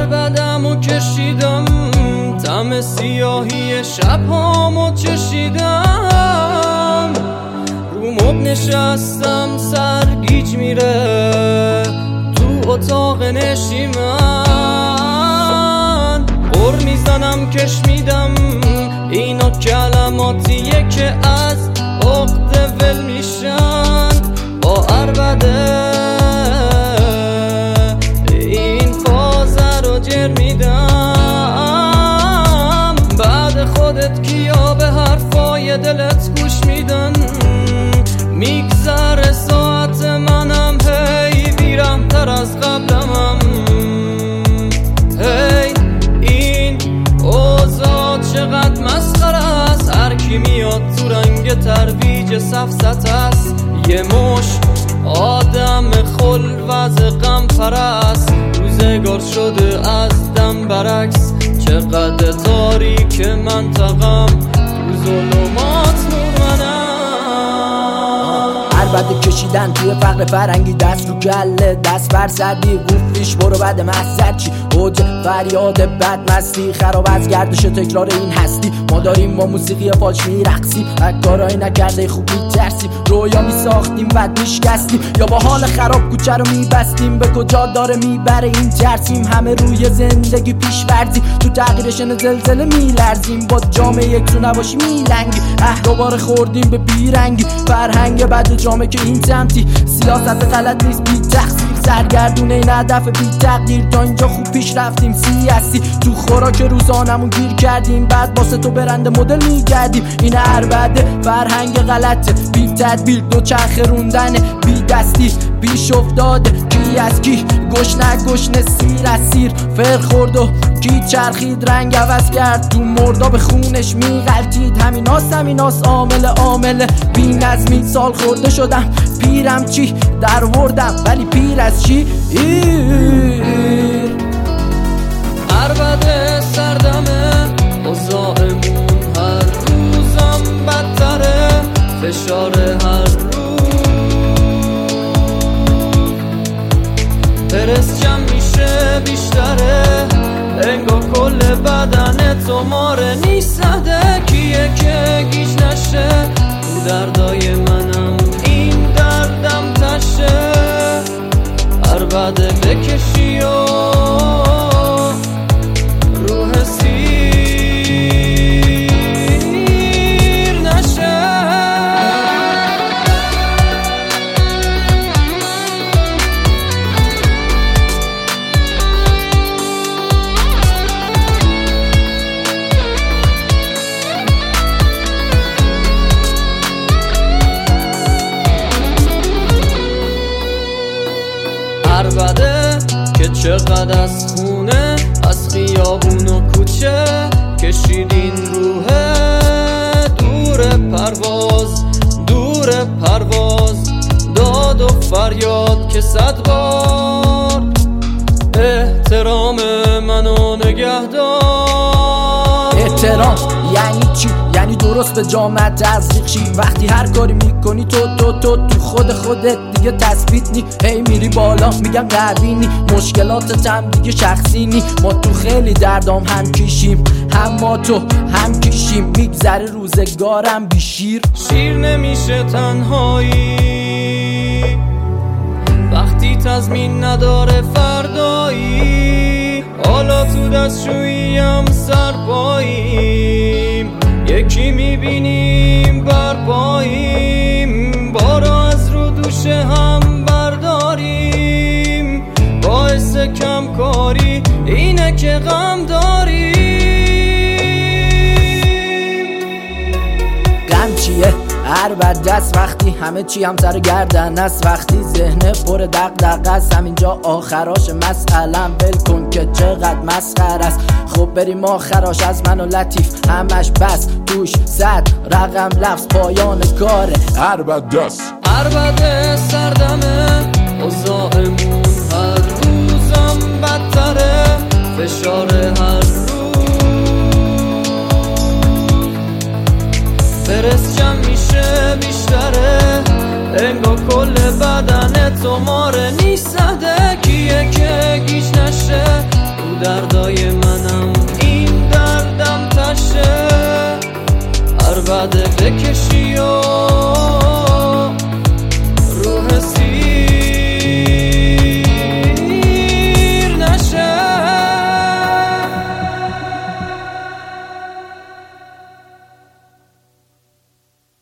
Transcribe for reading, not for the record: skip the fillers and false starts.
عربدمو کشیدم، طعم سیاهی شبهامو چشیدم، رو مبل نشستم سرگیج میره تو اتاق نشیمن، غر میزنم کش میدم اینا کلماتیه که از عقده ول میشن با عربده این فازه رو جر میدم. بعد خودت کیا به حرفای دلت گوش میدن؟ میگذره ساعت منم هی بیرم تر از قبلمم، هی این اوضاع چقدر مسخره است، هر کی میاد تو رنگ ترویج سفسطه است، یه مش آدم خلوز غم پرست، روزگار شده از دم برعکس، چقدر تاریک منطقم تو ظلمات منم. عربده کشیدن توی فقر فرنگی، دست رو کله دست بر سردی، گفتیش برو بعد محضر چی؟ اوج فریاد بدمستی، خراب از گردش تکرار این هستی، ما داریم با موسیقی فاش میرقصیم، کارایی نکرده خوب میترسیم، رویا میساختیم بعد میشکستیم، یا با حال خراب کوچه رو میبستیم، به کجا داره میبره این ترسیم، همه روی زندگی پیش ورزیم، تو تغییرشن زلزله میلرزیم، با جامعه یک تو نباشی میلنگی، دوباره خوردیم به بیرنگی، فرهنگ بد جامعه که این سمتی، سیاست غلط نیست بی تقصیر، سرگردونه این هدف بی تقدیر، تا اینجا خوب پیش رفتیم سیاسی، تو خوراک روزانمون گیر کردیم، بعد واسه تو برند مدل میگردیم، این عربده فرهنگ غلطه بی تدبیر، دو چرخ روندنه بی دستی، پیش افتاده کی از کی، گشنه گشنه سیر از سیر، فر خورد و کی چرخید رنگ عوض کرد، تو مردا به خونش میغلطید، همیناست عامل بی نظمی، سال خورده شدم پیرم چی در وردم، ولی پیر از چی؟ عربده سردمه اوضاعمون هر روزم بدتره، فشار هر روز پرس جمع میشه بیشتره، انگار کل بدن تو ماره نیستده، کیه که گیج نشه تو دردای منم این دردم تشه، عربده بکشی و روح سیر نشه. عربده که چقدر از خونه از خیابون و کوچه کشیدین روحه، دور پرواز داد و فریاد که 100 بار احترام منو نگهدار. احترام یعنی چی؟ یعنی درست به جامعه تزریق شی، وقتی هر کاری میکنی تو خودت دیگه تثبیت نی، هی میری بالا میگن قوی نی، مشکلاتت هم دیگه شخصی نی، ما تو خیلی دردام هم کشیم، هم ما تو هم کشیم، میگذره روزگارم بی شیر نمیشه تنهایی وقتی تضمین نداره فردایی، حالا تو دستشوییم سرپاییم، یکی میبینیم برپاییم، بارا از رو دوش هم برداریم، باعث کم کاری اینه که غم داریم. غم چیه؟ عربده است وقتی همه چی هم سر گردن است، وقتی ذهن پر دغدغه است، همینجا آخراش مسئله‌ام ول کن که چقدر مسخره است، خب بریم آخراش از من و لطیف همش بس، توش 100 رقم لفظ پایان کاره. عربده است، عربده سردمه اوضاعمون هر روزم بدتره، فشار هر روز پرس جمع میشه بیشتره، انگار کل بدن تو ماره نیستده، کیه که گیج نشه تو دردای منم، این دردم تشه، هر وعده بکشی و